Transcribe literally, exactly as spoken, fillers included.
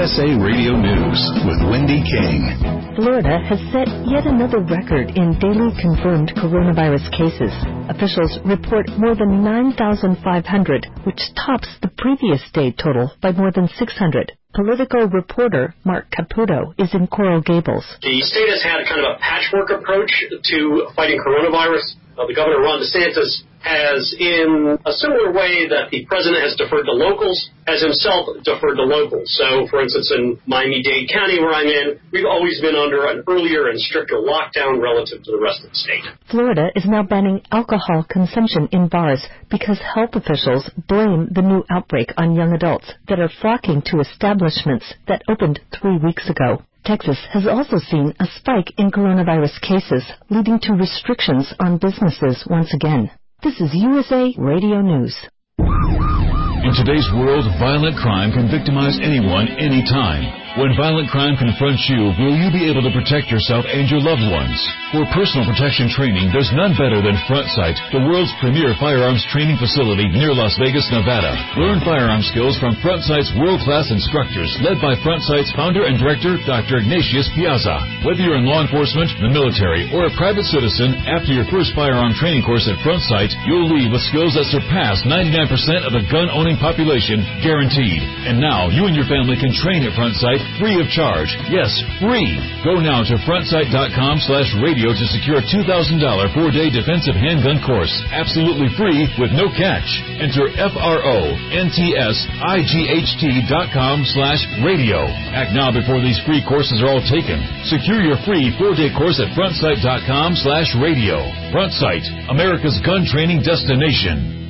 S A Radio News with Wendy King. Florida has set yet another record in daily confirmed coronavirus cases. Officials report more than nine thousand five hundred, which tops the previous day total by more than six hundred. Political reporter Mark Caputo is in Coral Gables. The state has had kind of a patchwork approach to fighting coronavirus. Uh, the governor, Ron DeSantis, has, in a similar way that the president has deferred to locals, has himself deferred to locals. So, for instance, in Miami-Dade County, where I'm in, we've always been under an earlier and stricter lockdown relative to the rest of the state. Florida is now banning alcohol consumption in bars because health officials blame the new outbreak on young adults that are flocking to establishments that opened three weeks ago. Texas has also seen a spike in coronavirus cases, leading to restrictions on businesses once again. This is U S A Radio News. In today's world, violent crime can victimize anyone, anytime. When violent crime confronts you, will you be able to protect yourself and your loved ones? For personal protection training, there's none better than FrontSight, the world's premier firearms training facility near Las Vegas, Nevada. Learn firearm skills from FrontSight's world-class instructors, led by FrontSight's founder and director, Doctor Ignatius Piazza. Whether you're in law enforcement, the military, or a private citizen, after your first firearm training course at FrontSight, you'll leave with skills that surpass ninety-nine percent of the gun-owning population, guaranteed. And now, you and your family can train at FrontSight free of charge. Yes, free. Go now to frontsight.com slash radio to secure a two thousand dollars four-day defensive handgun course. Absolutely free with no catch. Enter F-R-O-N-T-S-I-G-H-T dot com slash radio. Act now before these free courses are all taken. Secure your free four-day course at frontsight.com slash radio. FrontSight, America's gun training destination.